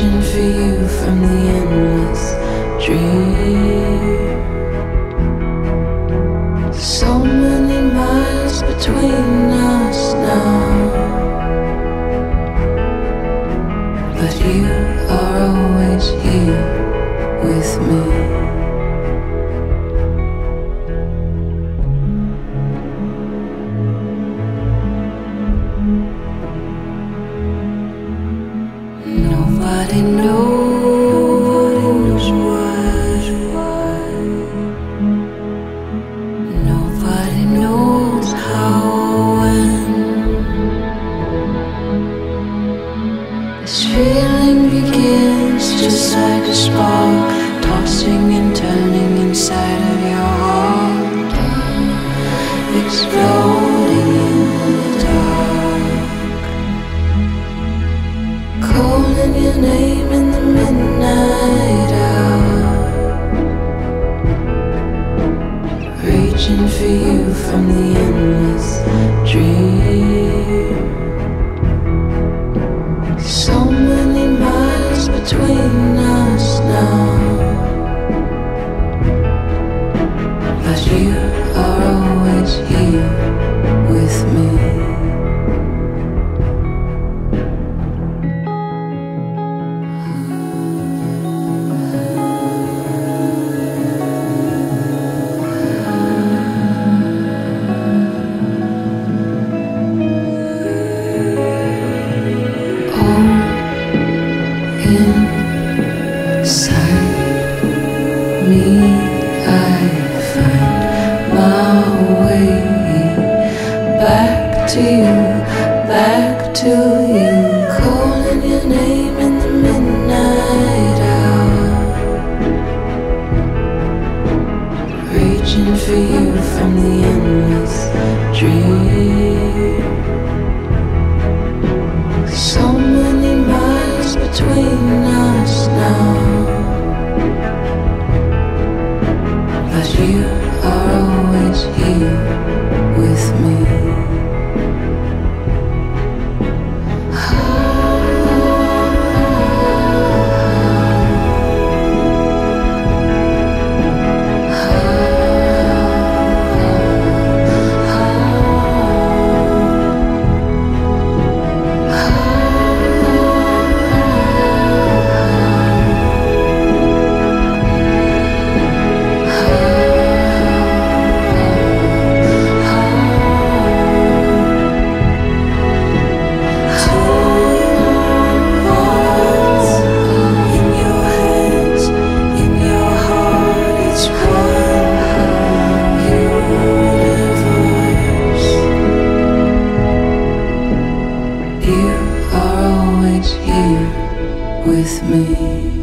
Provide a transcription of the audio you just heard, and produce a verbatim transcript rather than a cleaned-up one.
reaching for you from the endless dream. So many miles between us now, but you are always here with me. Nobody knows why. Nobody knows how when. This feeling begins just like a spark, tossing and turning inside of your heart, exploding in the dark. Calling your name in the midnight hour, reaching for you from the endless dream. So many miles between us now, but you are always here with me. Inside me, I find my way back to you, back to you. Calling your name in the midnight hour, reaching for you from the endless dream. So many miles between us now, but you are always here with me. You are always here with me.